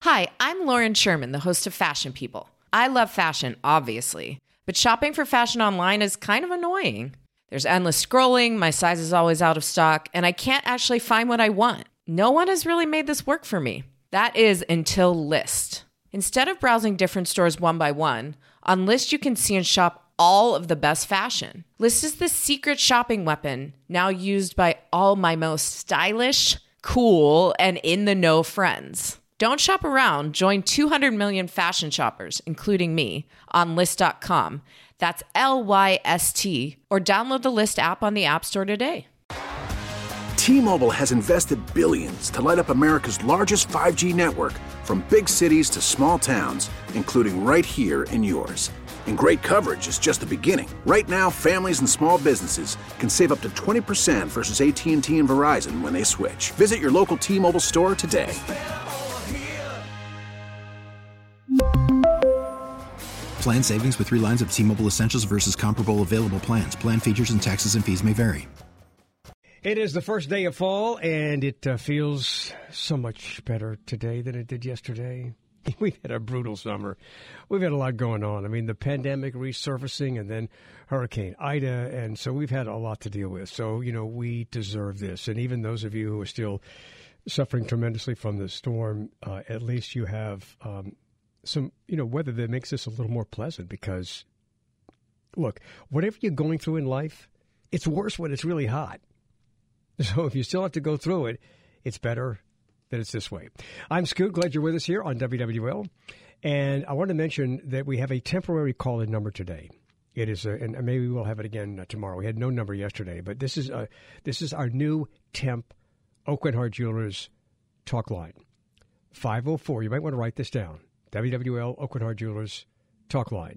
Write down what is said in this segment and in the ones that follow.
Hi, I'm Lauren Sherman, the host of Fashion People. I love fashion, obviously, but shopping for fashion online is kind of annoying. There's endless scrolling, my size is always out of stock, and I can't actually find what I want. No one has really made this work for me. That is until Lyst. Instead of browsing different stores one by one, on Lyst you can see and shop all of the best fashion. Lyst is the secret shopping weapon now used by all my most stylish, cool, and in-the-know friends. Don't shop around. Join 200 million fashion shoppers, including me, on Lyst.com. That's Lyst, or download the Lyst app on the App Store today. T-Mobile has invested billions to light up America's largest 5G network, from big cities to small towns, including right here in yours. And great coverage is just the beginning. Right now, families and small businesses can save up to 20% versus AT&T and Verizon when they switch. Visit your local T-Mobile store today. Plan savings with 3 lines of T-Mobile Essentials versus comparable available plans. Plan features and taxes and fees may vary. It is the first day of fall, and it feels so much better today than it did yesterday. We've had a brutal summer. We've had a lot going on. I mean, the pandemic resurfacing and then Hurricane Ida, and so we've had a lot to deal with. So, we deserve this. And even those of you who are still suffering tremendously from the storm, at least you have some, weather that makes this a little more pleasant because, look, whatever you're going through in life, it's worse when it's really hot. So if you still have to go through it, it's better that it's this way. I'm Scoot. Glad you're with us here on WWL. And I want to mention that we have a temporary call-in number today. It is, and maybe we'll have it again tomorrow. We had no number yesterday, but this is our new temp Aucoin Hart Jewelers talk line. 504. You might want to write this down. WWL Aucoin Hart Jewelers talk line.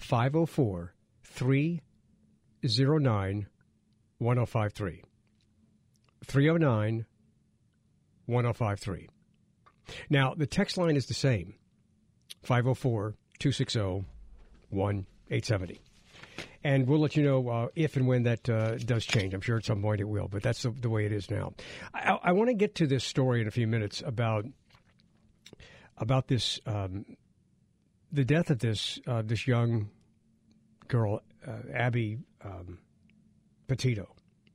504-309-1053. 309-1053. Now, the text line is the same, 504-260-1870. And we'll let you know if and when that does change. I'm sure at some point it will, but that's the way it is now. I want to get to this story in a few minutes about this, the death of this young girl, Gabby Petito.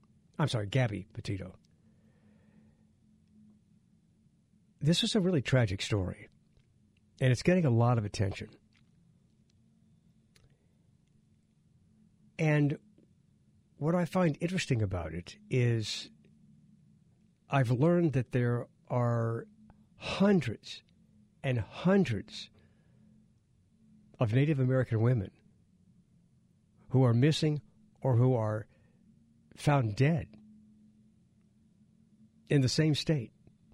This is a really tragic story, and it's getting a lot of attention. And what I find interesting about it is I've learned that there are hundreds and hundreds of Native American women who are missing or who are found dead in the same state,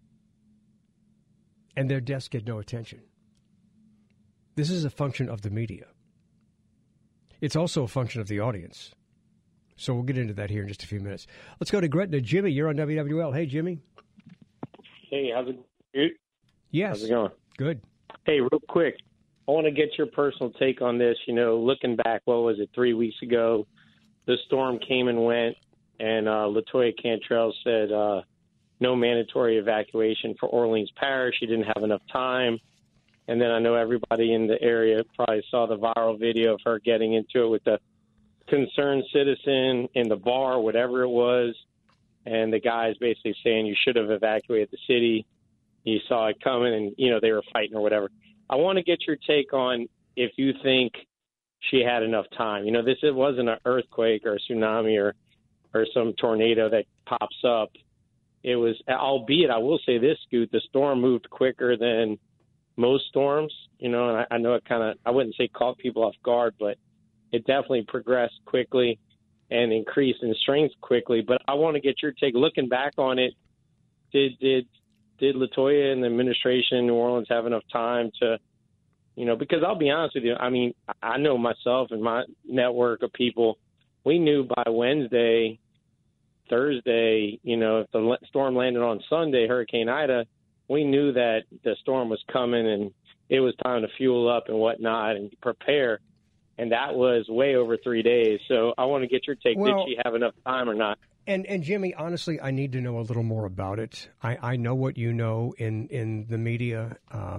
and their deaths get no attention. This is a function of the media. It's also a function of the audience. So we'll get into that here in just a few minutes. Let's go to Gretna. Jimmy, you're on WWL. Hey, Jimmy. Hey, how's it going? Yes. How's it going? Good. Hey, real quick, I want to get your personal take on this. Looking back, 3 weeks ago, the storm came and went, and LaToya Cantrell said no mandatory evacuation for Orleans Parish. She didn't have enough time. And then I know everybody in the area probably saw the viral video of her getting into it with the concerned citizen in the bar, whatever it was. And the guy's basically saying you should have evacuated the city. You saw it coming and, they were fighting or whatever. I want to get your take on if you think she had enough time. It wasn't an earthquake or a tsunami or some tornado that pops up. It was, albeit I will say this, Scoot, the storm moved quicker than most storms, and I know it I wouldn't say caught people off guard, but it definitely progressed quickly and increased in strength quickly. But I want to get your take. Looking back on it, did LaToya and the administration in New Orleans have enough time to, because I'll be honest with you, I mean, I know myself and my network of people, we knew by Wednesday, Thursday, if the storm landed on Sunday, Hurricane Ida, we knew that the storm was coming and it was time to fuel up and whatnot and prepare. And that was way over 3 days. So I want to get your take. Well, did she have enough time or not? And Jimmy, honestly, I need to know a little more about it. I know what you know in the media.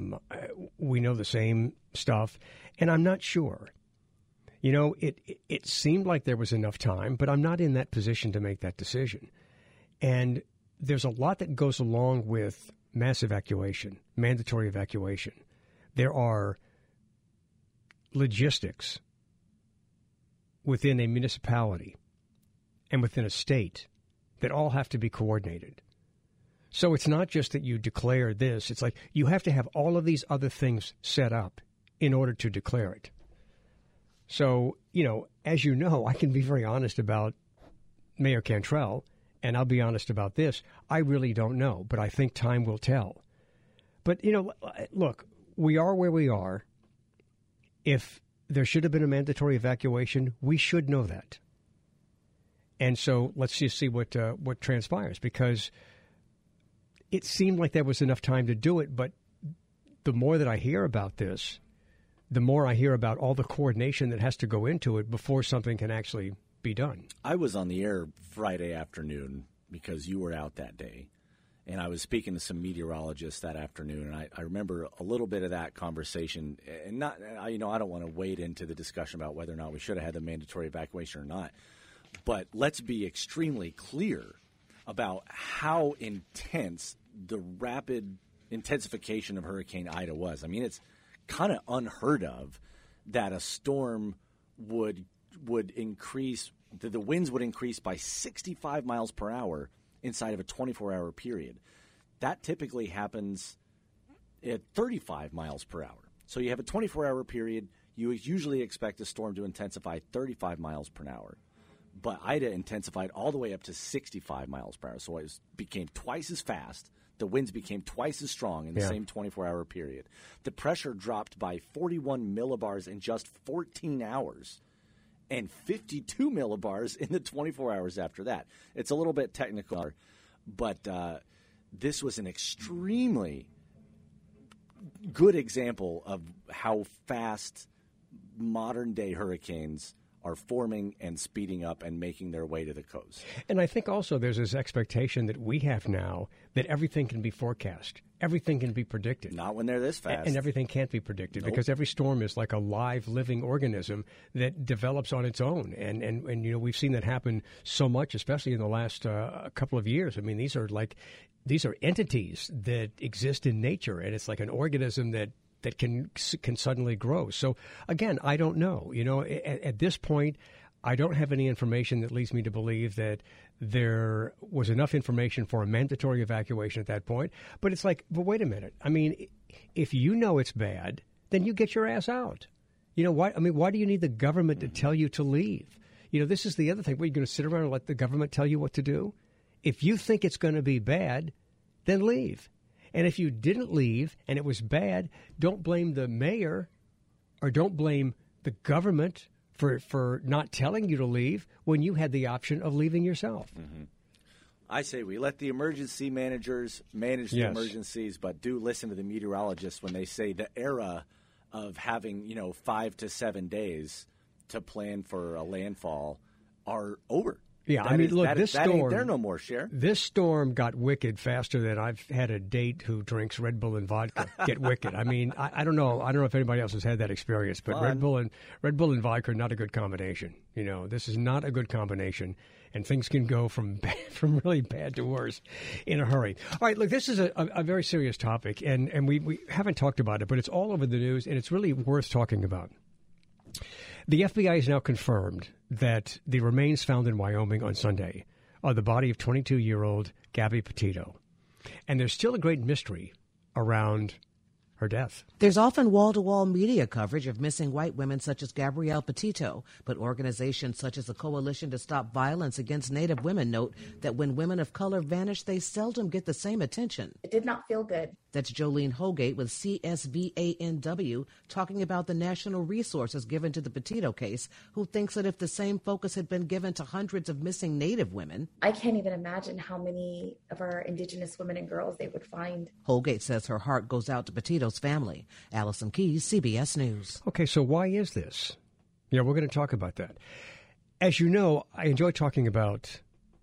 We know the same stuff, and I'm not sure. You know, it seemed like there was enough time, but I'm not in that position to make that decision. And there's a lot that goes along with mass evacuation, mandatory evacuation. There are logistics within a municipality and within a state that all have to be coordinated. So it's not just that you declare this. It's like you have to have all of these other things set up in order to declare it. So, you know, as you know, I can be very honest about Mayor Cantrell, and I'll be honest about this. I really don't know, but I think time will tell. But, you know, look, we are where we are. If there should have been a mandatory evacuation, we should know that. And so let's just see what transpires, because it seemed like there was enough time to do it. But the more that I hear about this, the more I hear about all the coordination that has to go into it before something can actually be done. I was on the air Friday afternoon because you were out that day, and I was speaking to some meteorologists that afternoon, and I remember a little bit of that conversation. And I don't want to wade into the discussion about whether or not we should have had the mandatory evacuation or not. But let's be extremely clear about how intense the rapid intensification of Hurricane Ida was. I mean, it's kind of unheard of that a storm would increase, the winds would increase by 65 miles per hour inside of a 24-hour period. That typically happens at 35 miles per hour. So you have a 24-hour period. You usually expect a storm to intensify 35 miles per hour. But Ida intensified all the way up to 65 miles per hour. So it became twice as fast. The winds became twice as strong in the same 24-hour period. The pressure dropped by 41 millibars in just 14 hours and 52 millibars in the 24 hours after that. It's a little bit technical, but this was an extremely good example of how fast modern-day hurricanes are forming and speeding up and making their way to the coast. And I think also there's this expectation that we have now that everything can be forecast. Everything can be predicted. Not when they're this fast. And everything can't be predicted because every storm is like a live, living organism that develops on its own. And you know, we've seen that happen so much, especially in the last couple of years. I mean, these are entities that exist in nature, and it's like an organism that can suddenly grow. So, again, I don't know. You know, at this point, I don't have any information that leads me to believe that there was enough information for a mandatory evacuation at that point. But it's like, but wait a minute. I mean, if you know it's bad, then you get your ass out. You know, why do you need the government to tell you to leave? You know, this is the other thing. What, you're going to sit around and let the government tell you what to do? If you think it's going to be bad, then leave. And if you didn't leave and it was bad, don't blame the mayor or don't blame the government for not telling you to leave when you had the option of leaving yourself. Mm-hmm. I say we let the emergency managers manage the emergencies, but do listen to the meteorologists when they say the era of having, 5 to 7 days to plan for a landfall are over. Yeah, this storm, there no more, Cher. This storm got wicked faster than I've had a date who drinks Red Bull and vodka get wicked. I mean, I don't know. I don't know if anybody else has had that experience, but Red Bull and vodka are not a good combination. You know, this is not a good combination, and things can go from really bad to worse in a hurry. All right, look, this is a very serious topic, and we haven't talked about it, but it's all over the news, and it's really worth talking about. The FBI has now confirmed that the remains found in Wyoming on Sunday are the body of 22-year-old Gabby Petito. And there's still a great mystery around her death. There's often wall-to-wall media coverage of missing white women such as Gabrielle Petito, but organizations such as the Coalition to Stop Violence Against Native Women note that when women of color vanish, they seldom get the same attention. It did not feel good. That's Jolene Holgate with CSVANW talking about the national resources given to the Petito case, who thinks that if the same focus had been given to hundreds of missing Native women. I can't even imagine how many of our Indigenous women and girls they would find. Holgate says her heart goes out to Petito's family. Allison Keys, CBS News. Okay, so why is this? Yeah, we're going to talk about that. As you know, I enjoy talking about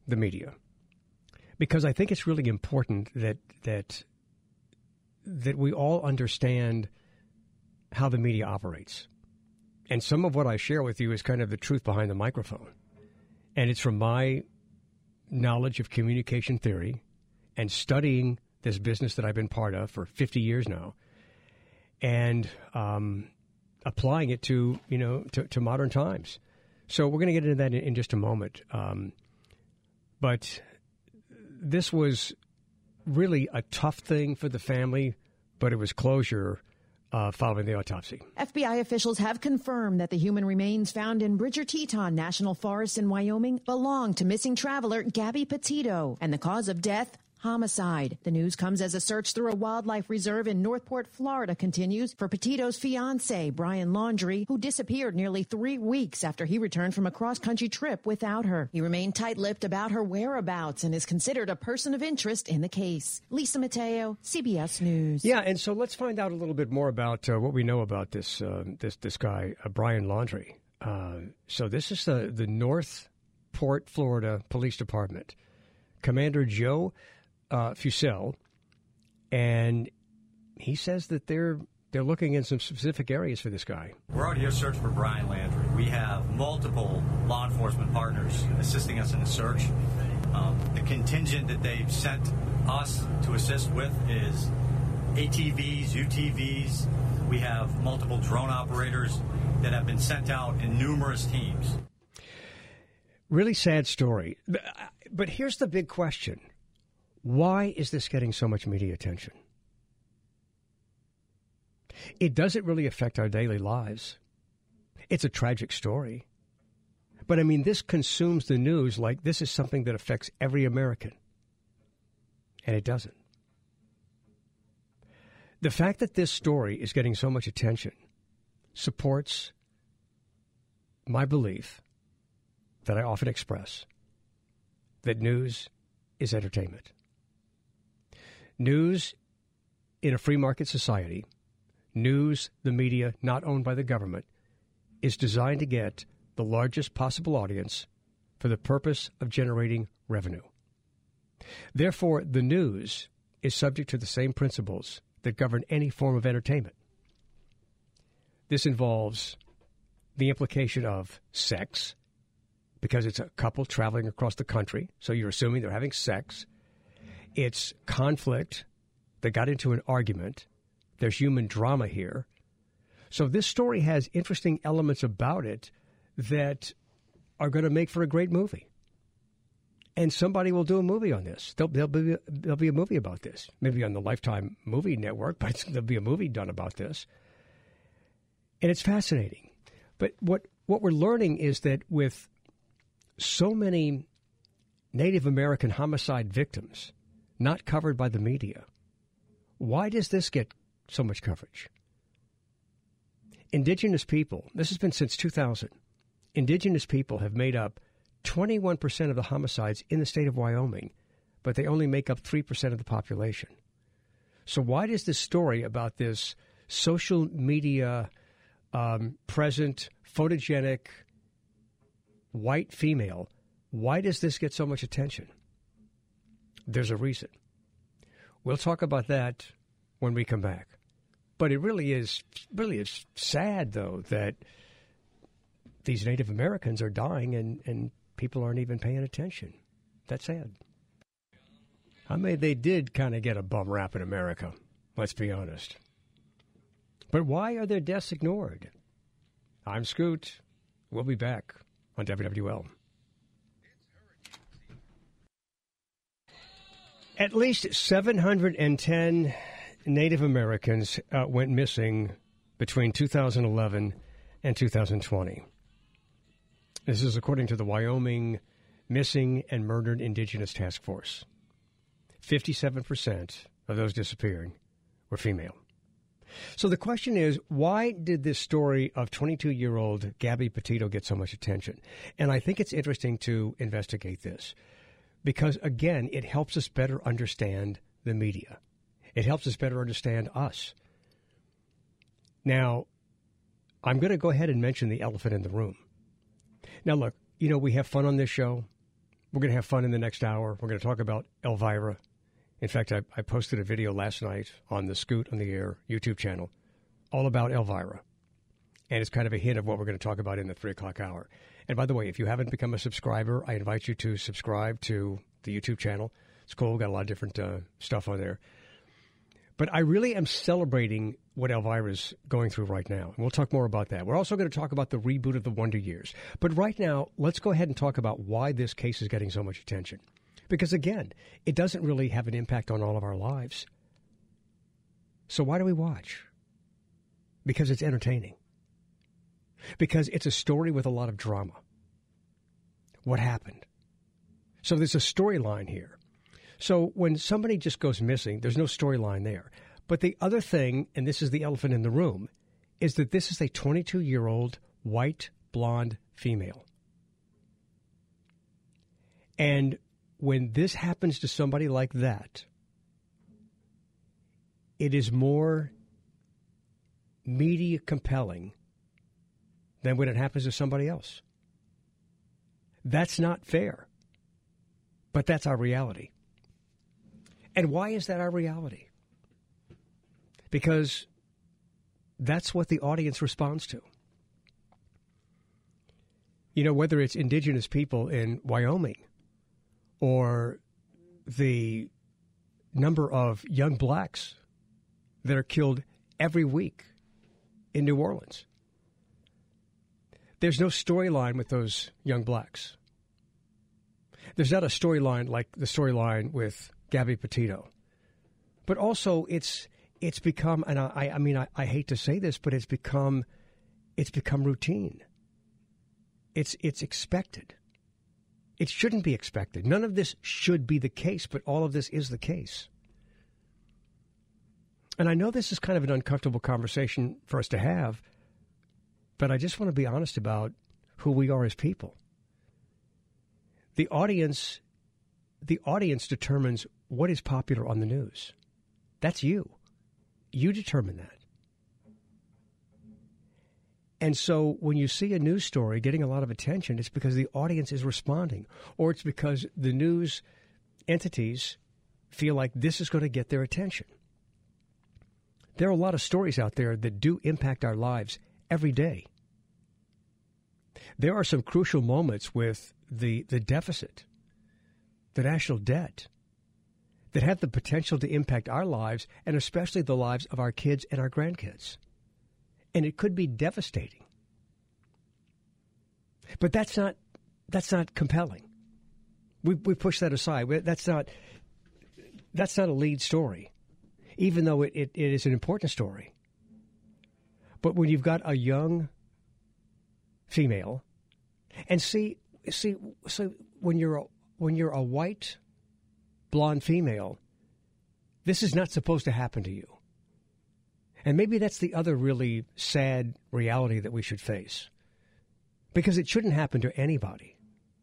the media, because I think it's really important that we all understand how the media operates. And some of what I share with you is kind of the truth behind the microphone. And it's from my knowledge of communication theory and studying this business that I've been part of for 50 years now, and applying it to modern times. So we're going to get into that in just a moment. But this was really a tough thing for the family, but it was closure following the autopsy. FBI officials have confirmed that the human remains found in Bridger Teton National Forest in Wyoming belong to missing traveler Gabby Petito, and the cause of death, homicide. The news comes as a search through a wildlife reserve in Northport, Florida continues for Petito's fiancé, Brian Laundrie, who disappeared nearly 3 weeks after he returned from a cross-country trip without her. He remained tight-lipped about her whereabouts and is considered a person of interest in the case. Lisa Mateo, CBS News. Yeah, and so let's find out a little bit more about what we know about this guy, Brian Laundrie. So this is the Northport, Florida Police Department. Commander Joe Fussell, and he says that they're looking in some specific areas for this guy. We're out here searching for Brian Laundrie. We have multiple law enforcement partners assisting us in the search. The contingent that they've sent us to assist with is ATVs, UTVs. We have multiple drone operators that have been sent out in numerous teams. Really sad story. But here's the big question. Why is this getting so much media attention? It doesn't really affect our daily lives. It's a tragic story. But, I mean, this consumes the news like this is something that affects every American. And it doesn't. The fact that this story is getting so much attention supports my belief that I often express, that news is entertainment. News in a free market society, news, the media, not owned by the government, is designed to get the largest possible audience for the purpose of generating revenue. Therefore, the news is subject to the same principles that govern any form of entertainment. This involves the implication of sex, because it's a couple traveling across the country, so you're assuming they're having sex. It's conflict. They got into an argument. There's human drama here. So this story has interesting elements about it that are going to make for a great movie. And somebody will do a movie on this. There'll be a movie about this. Maybe on the Lifetime Movie Network, but there'll be a movie done about this. And it's fascinating. But what we're learning is that with so many Native American homicide victims not covered by the media, why does this get so much coverage? Indigenous people, this has been since 2000, indigenous people have made up 21% of the homicides in the state of Wyoming, but they only make up 3% of the population. So why does this story about this social media present, photogenic, white female, why does this get so much attention? There's a reason. We'll talk about that when we come back. But it really is sad, though, that these Native Americans are dying and people aren't even paying attention. That's sad. I mean, they did kind of get a bum rap in America, let's be honest. But why are their deaths ignored? I'm Scoot. We'll be back on WWL. At least 710 Native Americans went missing between 2011 and 2020. This is according to the Wyoming Missing and Murdered Indigenous Task Force. 57% of those disappearing were female. So the question is, why did this story of 22-year-old Gabby Petito get so much attention? And I think it's interesting to investigate this because, again, it helps us better understand the media. It helps us better understand us. Now, I'm going to go ahead and mention the elephant in the room. Now, look, we have fun on this show. We're going to have fun in the next hour. We're going to talk about Elvira. In fact, I posted a video last night on the Scoot on the Air YouTube channel all about Elvira. And it's kind of a hint of what we're going to talk about in the 3 o'clock hour. And by the way, if you haven't become a subscriber, I invite you to subscribe to the YouTube channel. It's cool. We've got a lot of different stuff on there. But I really am celebrating what Elvira's going through right now. And we'll talk more about that. We're also going to talk about the reboot of the Wonder Years. But right now, let's go ahead and talk about why this case is getting so much attention. Because, again, it doesn't really have an impact on all of our lives. So why do we watch? Because it's entertaining. Because it's a story with a lot of drama. What happened? So there's a storyline here. So when somebody just goes missing, there's no storyline there. But the other thing, and this is the elephant in the room, is that this is a 22-year-old white, blonde female. And when this happens to somebody like that, it is more media compelling than when it happens to somebody else. That's not fair. But that's our reality. And why is that our reality? Because that's what the audience responds to. You know, whether it's indigenous people in Wyoming or the number of young blacks that are killed every week in New Orleans. There's no storyline with those young blacks. There's not a storyline like the storyline with Gabby Petito. But also it's become, and I hate to say this, but it's become routine. It's expected. It shouldn't be expected. None of this should be the case, but all of this is the case. And I know this is kind of an uncomfortable conversation for us to have, but I just want to be honest about who we are as people. The audience determines what is popular on the news. That's you. You determine that. And so when you see a news story getting a lot of attention, it's because the audience is responding, or it's because the news entities feel like this is going to get their attention. There are a lot of stories out there that do impact our lives every day. There are some crucial moments with the deficit, the national debt, that have the potential to impact our lives and especially the lives of our kids and our grandkids. And it could be devastating. But that's not compelling. We push that aside. That's not a lead story, even though it is an important story. But when you've got a young female, and so when you're a white, blonde female, this is not supposed to happen to you. And maybe that's the other really sad reality that we should face. Because it shouldn't happen to anybody.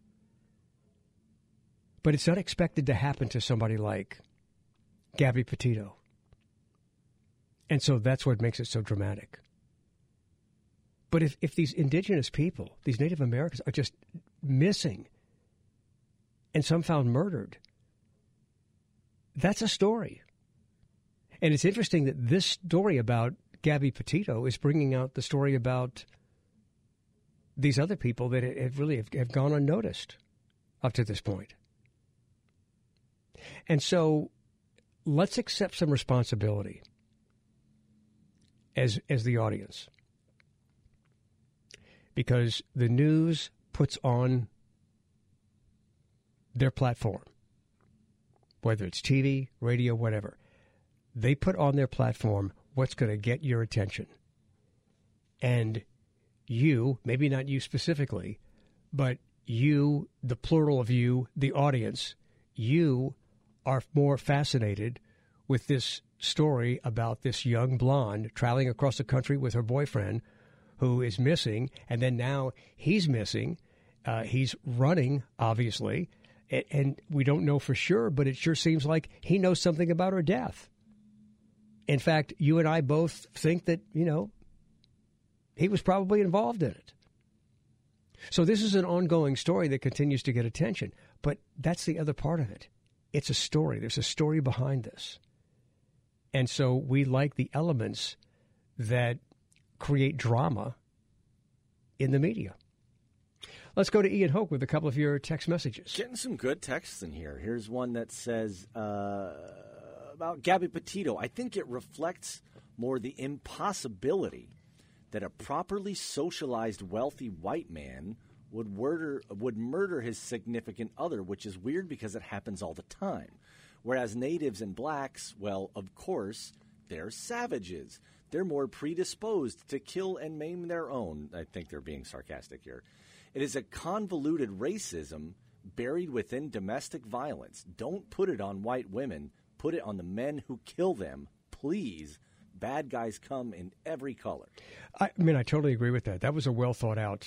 But it's not expected to happen to somebody like Gabby Petito. And so that's what makes it so dramatic. But if these indigenous people, these Native Americans, are just missing and some found murdered, that's a story. And it's interesting that this story about Gabby Petito is bringing out the story about these other people that have gone unnoticed up to this point. And so let's accept some responsibility as the audience. Because the news puts on their platform, whether it's TV, radio, whatever. They put on their platform what's going to get your attention. And you, maybe not you specifically, but you, the plural of you, the audience, you are more fascinated with this story about this young blonde traveling across the country with her boyfriend who is missing, and then now he's missing. He's running, obviously, and we don't know for sure, but it sure seems like he knows something about her death. In fact, you and I both think that, he was probably involved in it. So this is an ongoing story that continues to get attention. But that's the other part of it. It's a story. There's a story behind this. And so we like the elements that create drama in the media. Let's go to Ian Hoke with a couple of your text messages. Getting some good texts in here. Here's one that says about Gabby Petito. I think it reflects more the impossibility that a properly socialized, wealthy white man would murder his significant other, which is weird because it happens all the time. Whereas natives and blacks, well, of course, they're savages. They're more predisposed to kill and maim their own. I think they're being sarcastic here. It is a convoluted racism buried within domestic violence. Don't put it on white women. Put it on the men who kill them. Please. Bad guys come in every color. I mean, I totally agree with that. That was a well thought out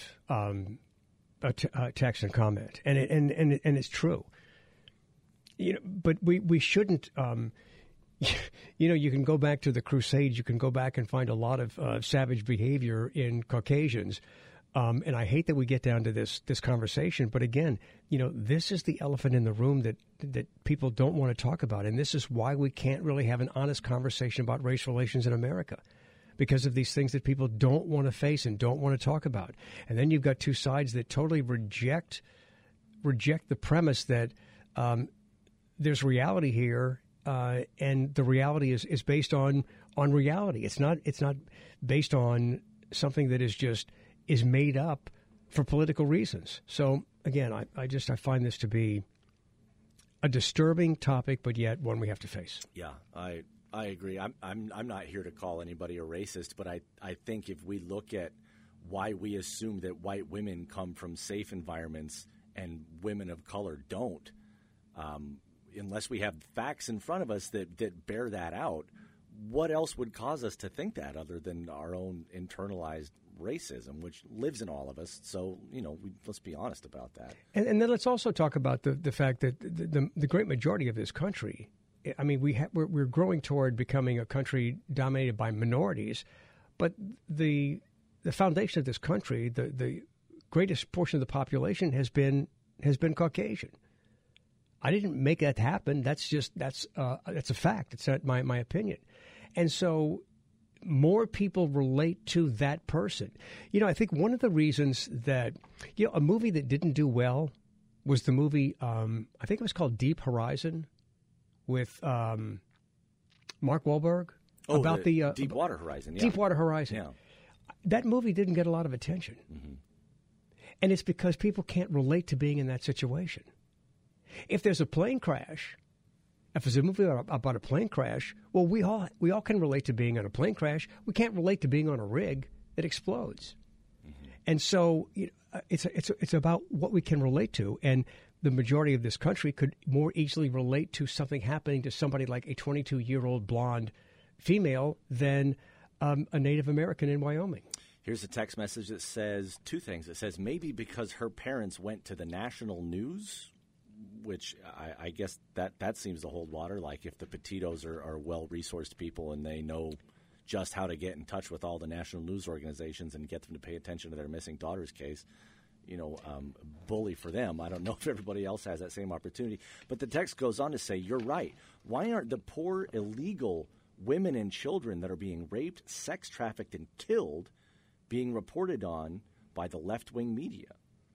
text and comment, and it's true. You know, but we shouldn't. You know, you can go back to the Crusades. You can go back and find a lot of savage behavior in Caucasians. And I hate that we get down to this conversation, but again, you know, this is the elephant in the room that people don't want to talk about, and this is why we can't really have an honest conversation about race relations in America, because of these things that people don't want to face and don't want to talk about. And then you've got two sides that totally reject the premise that there's reality here, and the reality is based on reality. It's not based on something that is made up for political reasons. So again, I find this to be a disturbing topic, but yet one we have to face. Yeah, I agree. I'm not here to call anybody a racist, but I think if we look at why we assume that white women come from safe environments and women of color don't, unless we have facts in front of us that bear that out, what else would cause us to think that other than our own internalized racism, which lives in all of us? So, you know, let's be honest about that. And then let's also talk about the fact that the great majority of this country, I mean, we're growing toward becoming a country dominated by minorities, but the foundation of this country, the greatest portion of the population has been Caucasian. I didn't make that happen. That's a fact. It's not my opinion. And so more people relate to that person. You know, I think one of the reasons that, you know, a movie that didn't do well was the movie, I think it was called Deep Horizon with Mark Wahlberg. Oh, about the Deepwater Horizon. Yeah. Deepwater Horizon. Yeah. That movie didn't get a lot of attention. Mm-hmm. And it's because people can't relate to being in that situation. If there's a plane crash, if there's a movie about a plane crash, well, we all can relate to being on a plane crash. We can't relate to being on a rig that explodes. Mm-hmm. And so it's about what we can relate to. And the majority of this country could more easily relate to something happening to somebody like a 22-year-old blonde female than a Native American in Wyoming. Here's a text message that says two things. It says maybe because her parents went to the national news, which I guess that seems to hold water. Like if the Petitos are well-resourced people and they know just how to get in touch with all the national news organizations and get them to pay attention to their missing daughter's case, you know, bully for them. I don't know if everybody else has that same opportunity. But the text goes on to say, you're right. Why aren't the poor, illegal women and children that are being raped, sex trafficked, and killed being reported on by the left-wing media?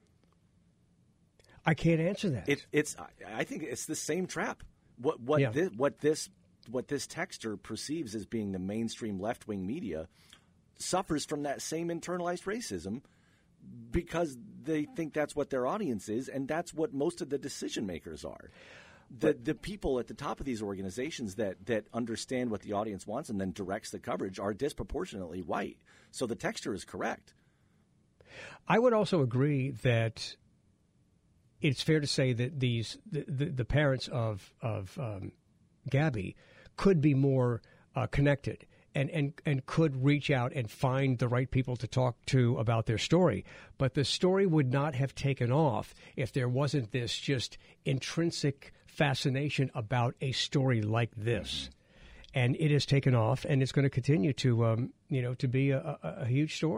I can't answer that. I think it's the same trap. What this texter perceives as being the mainstream left-wing media suffers from that same internalized racism because they think that's what their audience is, and that's what most of the decision makers are. The people at the top of these organizations that understand what the audience wants and then directs the coverage are disproportionately white. So the texter is correct. I would also agree that it's fair to say that the parents of Gabby could be more connected and could reach out and find the right people to talk to about their story. But the story would not have taken off if there wasn't this just intrinsic fascination about a story like this. And it has taken off, and it's going to continue to be a huge story.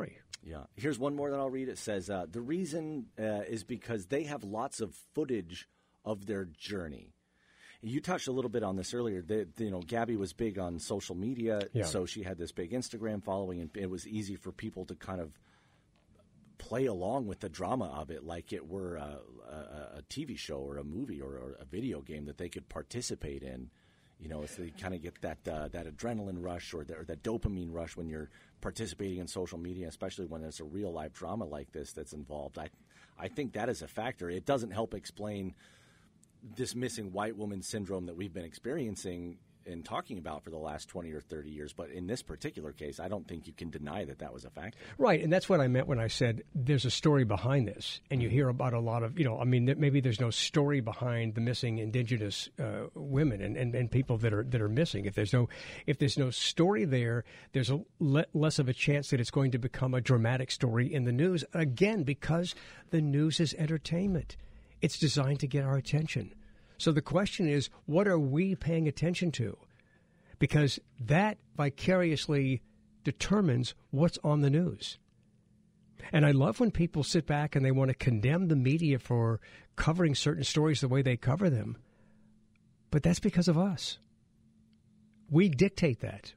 Yeah. Here's one more that I'll read. It says, the reason is because they have lots of footage of their journey. You touched a little bit on this earlier. Gabby was big on social media, so she had this big Instagram following, and it was easy for people to kind of play along with the drama of it like it were a TV show or a movie or a video game that they could participate in. So they kind of get that adrenaline rush or that dopamine rush when you're participating in social media, especially when there's a real-life drama like this that's involved. I think that is a factor. It doesn't help explain this missing white woman syndrome that we've been experiencing and talking about for the last 20 or 30 years. But in this particular case, I don't think you can deny that was a factor. Right, and that's what I meant when I said there's a story behind this. And you hear about a lot of, maybe there's no story behind the missing indigenous women and people that are missing. If there's no story there, there's less of a chance that it's going to become a dramatic story in the news. Again, because the news is entertainment. It's designed to get our attention. So the question is, what are we paying attention to? Because that vicariously determines what's on the news. And I love when people sit back and they want to condemn the media for covering certain stories the way they cover them. But that's because of us. We dictate that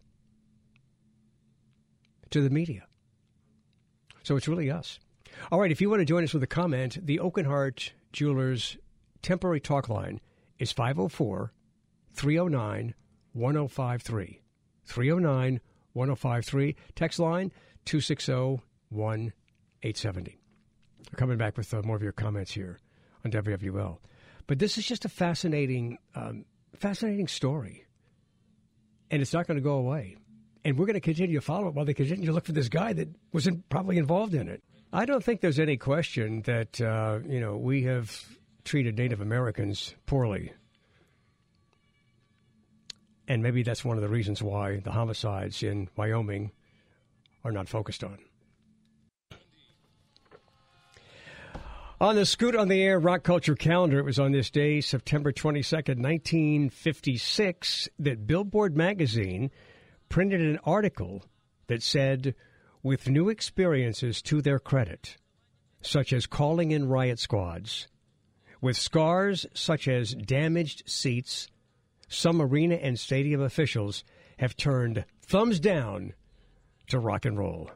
to the media. So it's really us. All right, if you want to join us with a comment, the Oakenhart Jewelers temporary talk line is 504-309-1053. 309-1053. Text line 260-1870. We're coming back with more of your comments here on WWL. But this is just a fascinating story. And it's not going to go away. And we're going to continue to follow it while they continue to look for this guy that wasn't probably involved in it. I don't think there's any question that, we have treated Native Americans poorly. And maybe that's one of the reasons why the homicides in Wyoming are not focused on. On the Scoot on the Air Rock Culture Calendar, it was on this day, September 22nd, 1956, that Billboard magazine printed an article that said, with new experiences to their credit, such as calling in riot squads, with scars such as damaged seats, some arena and stadium officials have turned thumbs down to rock and roll.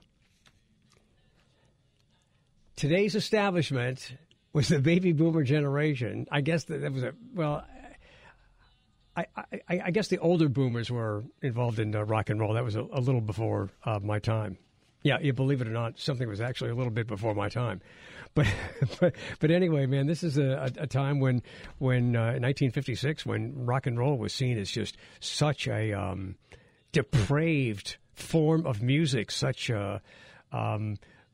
Today's establishment was the baby boomer generation. I guess that was I guess the older boomers were involved in rock and roll. That was a little before my time. Yeah, you believe it or not, something was actually a little bit before my time. But anyway, man, this is a time when in 1956, when rock and roll was seen as just such a depraved form of music, such an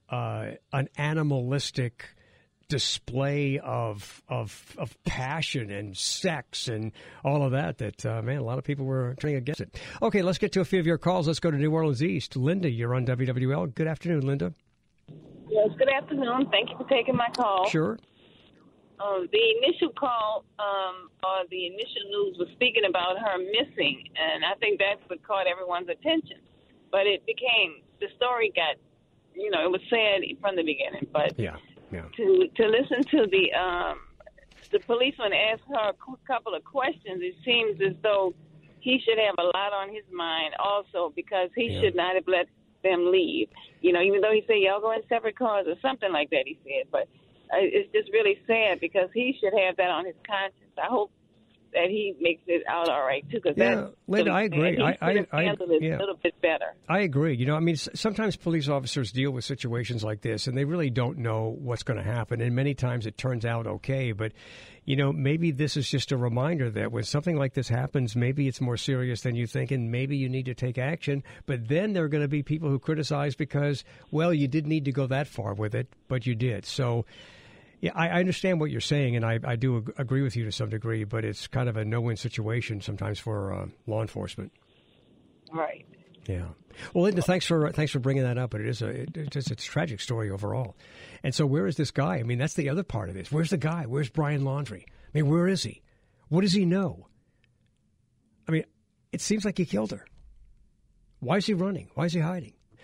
animalistic display of passion and sex and all of that, man, a lot of people were turning against it. Okay, let's get to a few of your calls. Let's go to New Orleans East. Linda, you're on WWL. Good afternoon, Linda. Yes, good afternoon. Thank you for taking my call. Sure. The initial call or the initial news was speaking about her missing, and I think that's what caught everyone's attention. But the story got, it was sad from the beginning, but yeah. To listen to the policeman ask her a couple of questions, it seems as though he should have a lot on his mind also, because he should not have let them leave. Even though he said, y'all go in separate cars or something like that, he said. But it's just really sad because he should have that on his conscience. I hope that he makes it out all right, too. Linda, I agree. I handled it a little bit better. I agree. Sometimes police officers deal with situations like this, and they really don't know what's going to happen. And many times it turns out okay. But, maybe this is just a reminder that when something like this happens, maybe it's more serious than you think, and maybe you need to take action. But then there are going to be people who criticize because, well, you didn't need to go that far with it, but you did. So, yeah, I understand what you're saying, and I do agree with you to some degree, but it's kind of a no-win situation sometimes for law enforcement. Right. Yeah. Well, Linda, thanks for bringing that up. But it's a tragic story overall. And so, where is this guy? I mean, that's the other part of this. Where's the guy? Where's Brian Laundrie? I mean, where is he? What does he know? I mean, it seems like he killed her. Why is he running? Why is he hiding?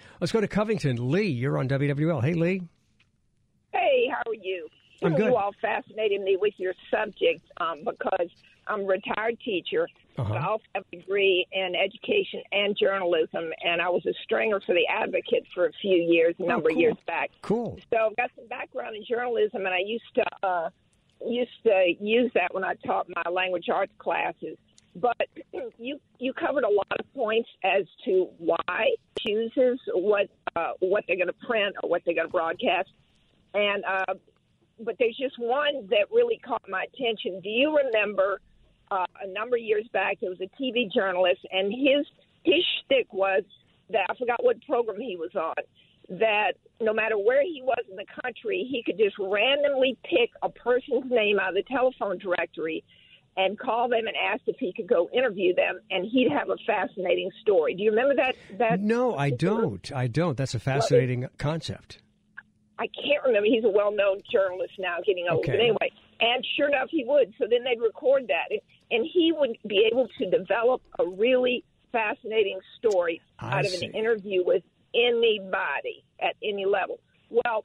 Let's go to Covington. Lee, you're on WWL. Hey, Lee. Hey, how are you? I'm good. You all fascinated me with your subject because I'm a retired teacher. But I also have a degree in education and journalism, and I was a stringer for the Advocate for a few years, a number of years back. Cool. So I've got some background in journalism, and I used to use that when I taught my language arts classes. But you covered a lot of points as to why chooses what they're going to print or what they're going to broadcast, and but there's just one that really caught my attention. Do you remember? A number of years back, there was a TV journalist, and his shtick was that, I forgot what program he was on, that no matter where he was in the country, he could just randomly pick a person's name out of the telephone directory and call them and ask if he could go interview them, and he'd have a fascinating story. Do you remember that? No, I don't. That's a fascinating concept. I can't remember. He's a well-known journalist now, getting old. Okay. But anyway, and sure enough, he would. So then they'd record that, and he would be able to develop a really fascinating story out of an interview with anybody at any level. Well,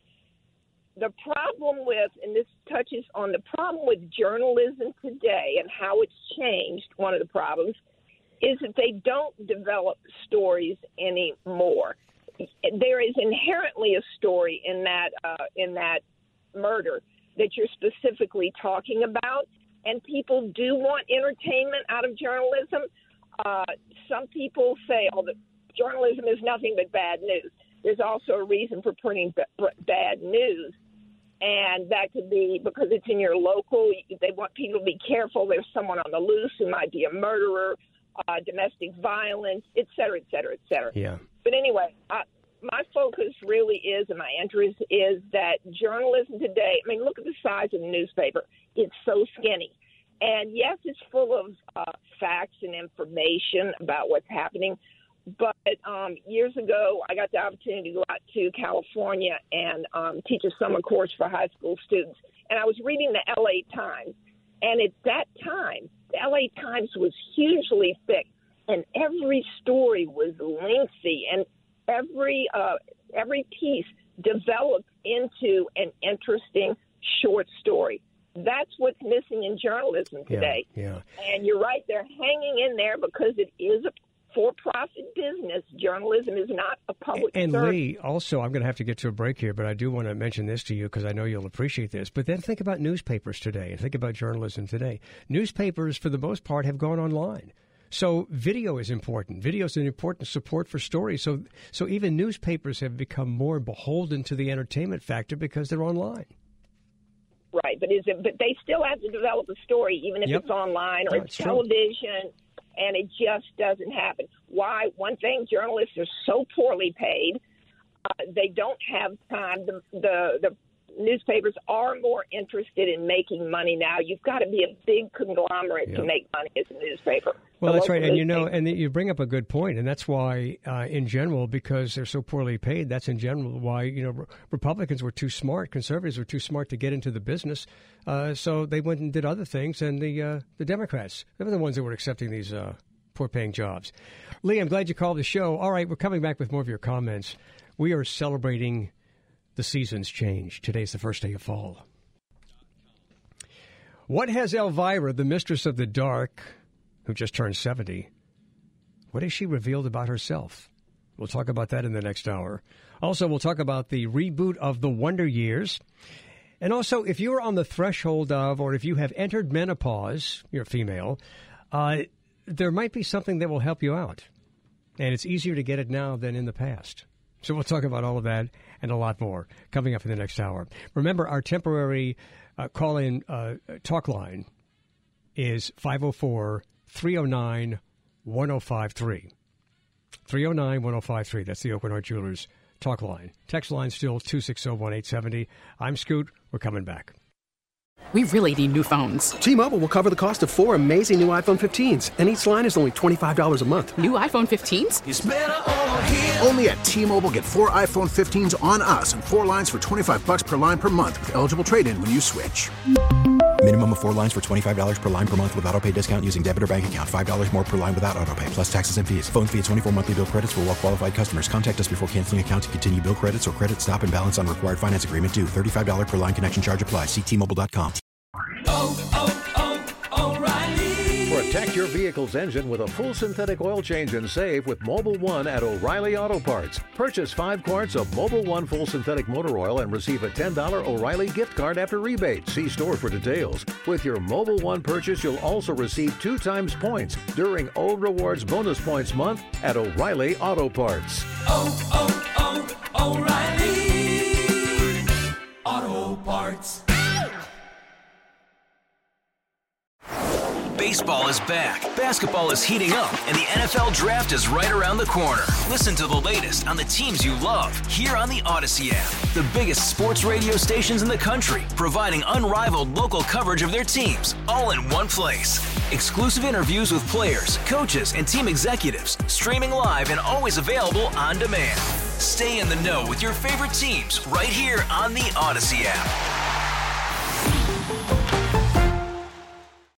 the problem with, and this touches on the problem with journalism today and how it's changed, one of the problems, is that they don't develop stories anymore. There is inherently a story in that murder that you're specifically talking about, and people do want entertainment out of journalism. Some people say, "Oh, the journalism is nothing but bad news." There's also a reason for printing bad news, and that could be because it's in your local. They want people to be careful. There's someone on the loose who might be a murderer, domestic violence, et cetera, et cetera, et cetera. Yeah. But anyway, my focus really is, and my interest is that journalism today, I mean, look at the size of the newspaper. It's so skinny. And yes, it's full of facts and information about what's happening. But years ago, I got the opportunity to go out to California and teach a summer course for high school students. And I was reading the L.A. Times. And at that time, the L.A. Times was hugely thick. And every story was lengthy. And every piece developed into an interesting short story. That's what's missing in journalism today. Yeah. And you're right, they're hanging in there because it is a for-profit business. Journalism is not a public service. And Lee, also, I'm going to have to get to a break here, but I do want to mention this to you because I know you'll appreciate this. But then think about newspapers today and think about journalism today. Newspapers, for the most part, have gone online. So video is important. Video is an important support for stories. So even newspapers have become more beholden to the entertainment factor because they're online. Right, but they still have to develop a story, even if it's online or it's television, and it just doesn't happen. Why? One thing, journalists are so poorly paid. They don't have time. The newspapers are more interested in making money now. You've got to be a big conglomerate to make money as a newspaper. Well, that's right. And you bring up a good point, and that's why, in general, because they're so poorly paid, that's in general why, Republicans were too smart, conservatives were too smart to get into the business, so they went and did other things, and the Democrats, they were the ones that were accepting these poor-paying jobs. Lee, I'm glad you called the show. All right, we're coming back with more of your comments. We are celebrating the season's change. Today's the first day of fall. What has Elvira, the mistress of the dark, who just turned 70, what has she revealed about herself? We'll talk about that in the next hour. Also, we'll talk about the reboot of The Wonder Years. And also, if you're on the threshold of, or if you have entered menopause, you're a female, there might be something that will help you out. And it's easier to get it now than in the past. So we'll talk about all of that and a lot more coming up in the next hour. Remember, our temporary call-in talk line is 504-309-1053. 309-1053. That's the Oakland Art Jewelers talk line. Text line still 260-1870. I'm Scoot. We're coming back. We really need new phones. T-Mobile will cover the cost of 4 amazing new iPhone 15s, and each line is only $25 a month. New iPhone 15s? It's better over here. Only at T-Mobile, get 4 iPhone 15s on us and 4 lines for $25 per line per month with eligible trade-in when you switch. Minimum of 4 lines for $25 per line per month with autopay discount using debit or bank account. $5 more per line without autopay, plus taxes and fees. Phone fee at 24 monthly bill credits for well-qualified customers. Contact us before canceling account to continue bill credits or credit stop and balance on required finance agreement due. $35 per line connection charge applies. See T-Mobile.com. O'Reilly. Protect your vehicle's engine with a full synthetic oil change and save with Mobil 1 at O'Reilly Auto Parts. Purchase 5 quarts of Mobil 1 full synthetic motor oil and receive a $10 O'Reilly gift card after rebate. See store for details. With your Mobil 1 purchase, you'll also receive 2 times points during O Rewards Bonus Points Month at O'Reilly Auto Parts. O'Reilly Auto Parts. Baseball is back, basketball is heating up, and the NFL Draft is right around the corner. Listen to the latest on the teams you love here on the Odyssey app. The biggest sports radio stations in the country, providing unrivaled local coverage of their teams, all in one place. Exclusive interviews with players, coaches, and team executives, streaming live and always available on demand. Stay in the know with your favorite teams right here on the Odyssey app.